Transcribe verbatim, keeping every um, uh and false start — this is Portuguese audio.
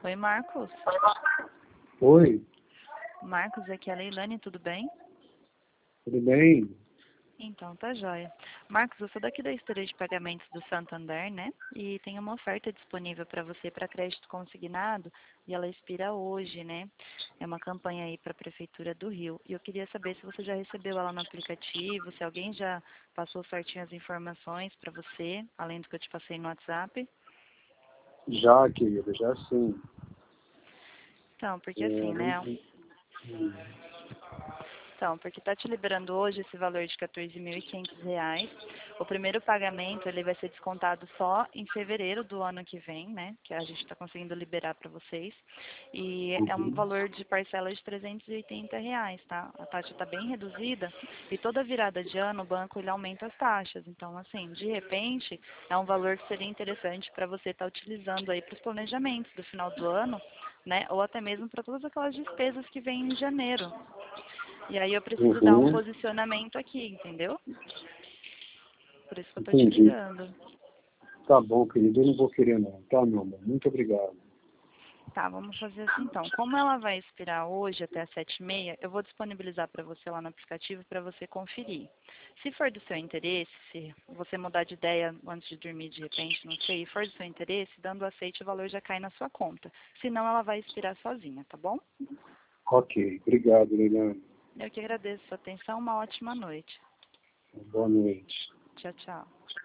Oi, Marcos. Oi, Marcos, aqui é a Leilane, tudo bem? tudo bem? Então, tá jóia. Marcos, eu sou daqui da esteira de pagamentos do Santander, né? E tem uma oferta disponível para você para crédito consignado e ela expira hoje, né? É uma campanha aí para a Prefeitura do Rio. E eu queria saber se você já recebeu ela no aplicativo, se alguém já passou certinho as informações para você, além do que eu te passei no WhatsApp. Já, querida, já sim. Então, porque É, assim, não- né? Então, porque está te liberando hoje esse valor de quatorze mil e quinhentos reais. O primeiro pagamento ele vai ser descontado só em fevereiro do ano que vem, né? Que a gente está conseguindo liberar para vocês. E é um uhum, valor de parcela de trezentos e oitenta reais, tá? A taxa está bem reduzida e toda virada de ano o banco ele aumenta as taxas. Então, assim, de repente, é um valor que seria interessante para você estar utilizando aí para os planejamentos do final do ano, né? Ou até mesmo para todas aquelas despesas que vêm em janeiro. E aí eu preciso dar um uhum, posicionamento aqui, entendeu? Por isso que eu tô te entendi. ligando. Tá bom, querido, eu não vou querer não, tá, meu amor? Muito obrigado. Tá, vamos fazer assim então. Como ela vai expirar hoje até às sete e meia, eu vou disponibilizar para você lá no aplicativo para você conferir. Se for do seu interesse, se você mudar de ideia antes de dormir de repente, não sei, e for do seu interesse, dando aceite o valor já cai na sua conta. Senão ela vai expirar sozinha, tá bom? Ok, obrigado, Leilani. Eu que agradeço a sua atenção, uma ótima noite. Boa noite. Tchau, tchau.